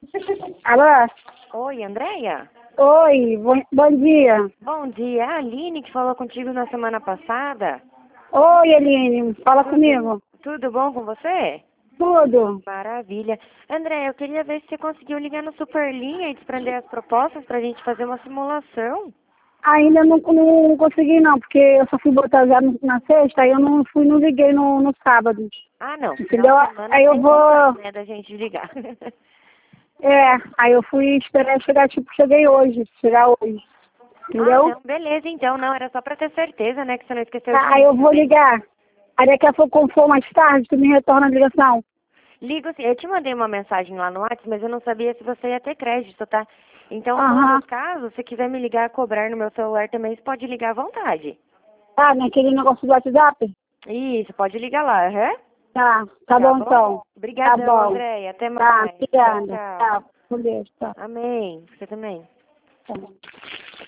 Alô? Oi, Andréia? Oi, bom dia. Bom dia, é a Aline que falou contigo na semana passada. Oi, Aline, fala comigo. Tudo bom com você? Tudo. Maravilha. André, eu queria ver se você conseguiu ligar no Superlinha e desprender as propostas pra gente fazer uma simulação. Ainda não consegui não, porque eu só fui botar já na sexta, aí eu não liguei no sábado. Ah, não. Entendeu? Final de semana Aí eu tem vou. condições, né, da gente ligar. Aí eu fui esperar chegar, cheguei hoje, chegar hoje. Ah, Entendeu? não, beleza, então. Não, era só pra ter certeza, né, que você não esqueceu de Tá, aí mim eu vou também. ligar. Aí daqui a pouco, quando for mais tarde, tu me retorna a ligação. Ligo sim. Eu te mandei uma mensagem lá no WhatsApp, mas eu não sabia se você ia ter crédito, tá? Então, Aham. no caso, se quiser me ligar, cobrar no meu celular também, você pode ligar à vontade. Tá, naquele negócio do WhatsApp? Isso, pode ligar lá, aham. Tá Tá bom bom? então. Tá Obrigadão, bom. Andréia. Até Tá, mais. Tchau, obrigada. tchau. Tá, com Deus, tá. Amém. Você também. Tá.